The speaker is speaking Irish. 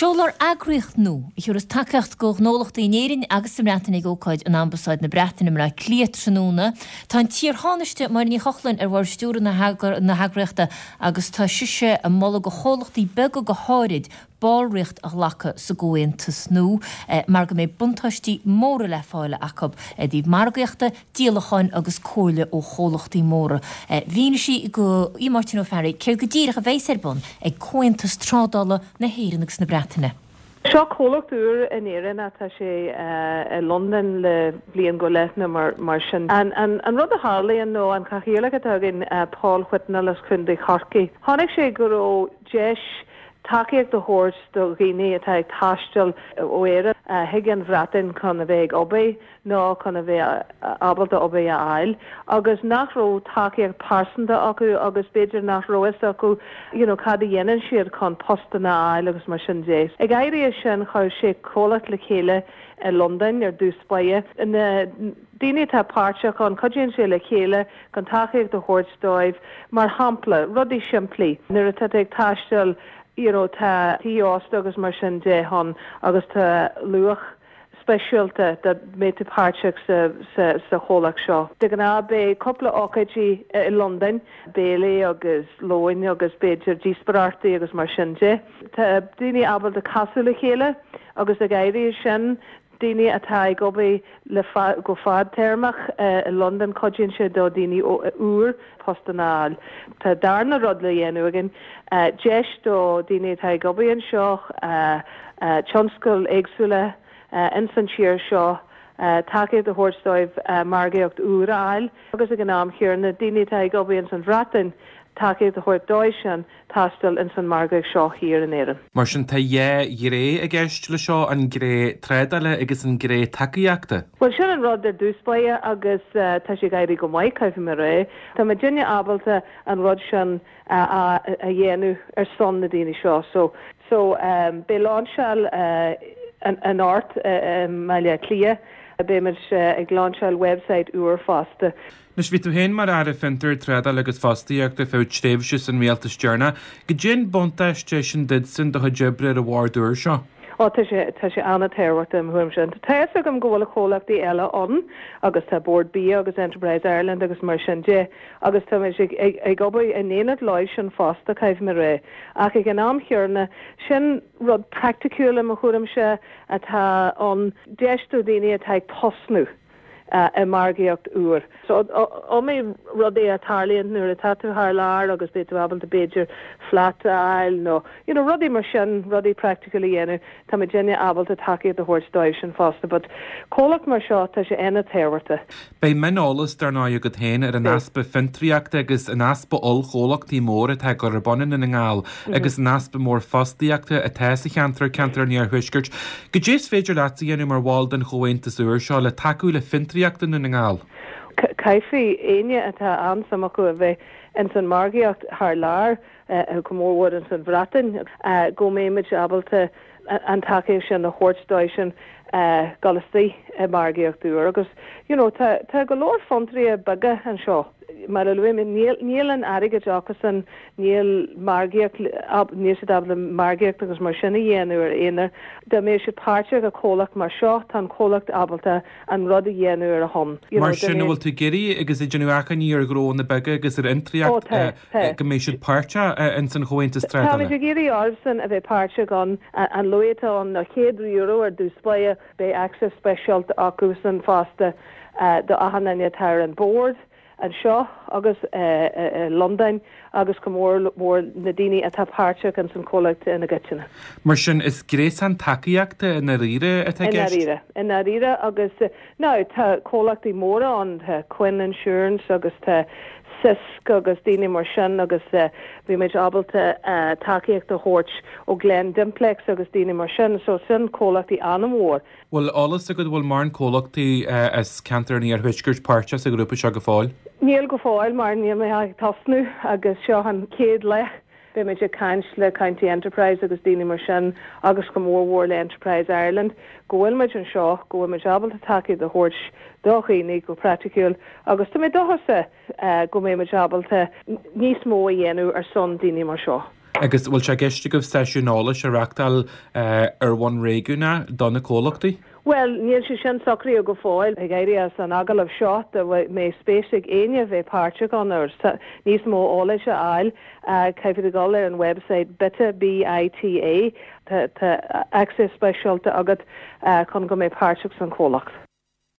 Seolar agriocht nó, ich is takecht go nólacht inéirin agus sem ratan ag ócaid an ambasáid na Bretain am ra cléat tróna. Tá tír háneiste mar ní chochlan war stúr na hagreachta agus tá siise a molla go cholachtí bega go hárid bálricht a lacha sa gointas nó mar go mé buntáistí móra le fáile acab díh margaíochta díalacháin agus cóile ó cholachtaí móra. Bhína si go imartin ó ferri céir go díire a bhééisarbun ag cointas trádála na héirenagus na Breataine. Seo cholacht úr in éireann atá sé London le blian go leithna mar sin. An rud a hálaíonn nó an chathaoirleach atá gin Paul Whitnell as chun Charcaí. Tháinig sé go ró deis takeíocht do hort do Guinea atá ag taistil ó éire higan bhreatain chun a bheith obair nó chun a bheith abalta obair a ail agus nach ró takeíocht pársanta acu agus beidir nach rois acu cad a dhéanann siad chun posta na ail agus mar sin déis. Ag éirí sin chuir sé cólacht le chéile London ar dús Spáine na daoine tá páirte chun codíonn sé le chéile chun takeíocht do hort dóibh mar hampla rudí siimplí nuair atá ag taistil tá tíásta agus mar sin dé hon agus tá luach speisialta dat méte páirteach sa cholaach seo. De gan bé coppla ócaidí i London, Bailey agus Loin agus beidir dísparartaí agus mar sin dé. Tá daoine abal de casú le chéile agus a gaiirí sin daoine atá ag obair go fad termach i London codíonn sé do daoine úr postanáil. Tá darna rud le dhéanú agin deis do daoine atá ag obair an seoch tionscail éagsúla insan siar seo takeíocht do hórtóibh margaíocht úr ail agus a gnám chéar na daoine atá ag obair an san bhreatain takeíocht do hort dóis sin taistil in san margaíocht seo hir in éireann. Mar sin tá gré a gceist le seo an gré trédaile agus an gré takeíochta? Well sin an rud ar dús Spáine agus tá sé gaiirí go maiid caithfí mar ré. Tá ma dinne abalta an rud sin a dhéanú ar son na daoine seo. So bé láinseáil an ort meile clia bé mar ag láinseáil website uair fásta. Nus ví tú hen mar ar a fintar trédail agus fástaíochta fád stébhise an méaltas dearna, go gin bontáiste sin didsan do jebre a bhharúir seo. Tá sé anna téirhachtta am thuaim sin. Tá agam gohfuil cholachtaí eile an agus tá Board B agus Enterprise Ireland agus mar sin dé agus tá ag obair in éad leis sin fásta caibh mar ré. Ach ag an amchearna sin rud practicúla a chuaim se atá an deistú daoine atá ag tosnú a margaíocht úr. So mé rudé a tarlíonn nuair a tatú haar lár agus bé tú abal de beidir flat ail nó rudí mar sin rudí practically dhéanú tá ma déine abal a takeíocht do hórtóibh sin fásta, but cólacht mar seo tá sé ina téirhirta. Bei menálas dar ná go héin ar an aspa fintriaachta agus an aspa ol cholachtaí móra tá go rabbanin in ngáil agus an aspa mór fastaíochta a teasa cheantar níor thuisgurt. Go dés féidir láta dhéanú mar bháil den chohaintas úr seo le takeú le fintriaachta na ngáil. Caifií aine atá ansamach go bheith in san margaíocht haar lár go mórhór an san bhreatain go méimiid abalta an takeíocht sin na hórtóibh sin galastaí margaíocht úr agus tá go leor fontrí a baga an seo. Mar a luim níl an aige Jackasan níl margaíocht níl sé dabla margaíocht agus mar sinna dhéanú ar éanaar de mé sé páirte a cholacht mar seo tá cholacht abalta an rud a dhéanú ar a hon. Mar sinna bhfuil tú géirí agus i genúachaní ar gró na baga agus ar intriacht go mé siad páirte in san chohaintas trédaile. Tá géirí ásan a bheith páirte gan an luúta an na €100 ar dús Spáine bé access specialt acu san fásta do ahanana tar an board an seo agus London agus go mór na daoine atá páirteach an san cólacht ina gceanna. Mar sin is grés an takeíochta ina riire atá gceist? Ina riire agus tá cólachtaí móra an Quinn Insurance agus tá Sisk agus daoine mar sin agus bhí méid abalta takeíocht do hort ó Glen Dimplex agus daoine mar sin so sin cólachtaí anamór. Well álas a go bhfuil mar an cólachtaí as cantar níor thuisgurt páirte a grúpa seo go fáil? Níl go fáil mar níl mé ag tasnú agus seo an céad lech be me kaint le County Enterprise agus daoine mar sin agus go mórhór le Enterprise Ireland gohfuil meid an seo gohfuil meid abal a takeíocht do hort dochaínig go practicúil agus tá mé dochasa go mé meid abal níos mó a dhéanú ar son daoine mar seo. Agus bhfuil se geiste goh seisiúnála se reachtal ar bhain réúna donna cólachtaí? Well, níl se sin sacrí a go fáil ag éiri as an agal seát a bheith mé spéisiigh aine bheith páirte gan níos mó óla se áil caifid a gáil ar an website bita BITA tá access specialta agat chun go mé páirteach san cólacht.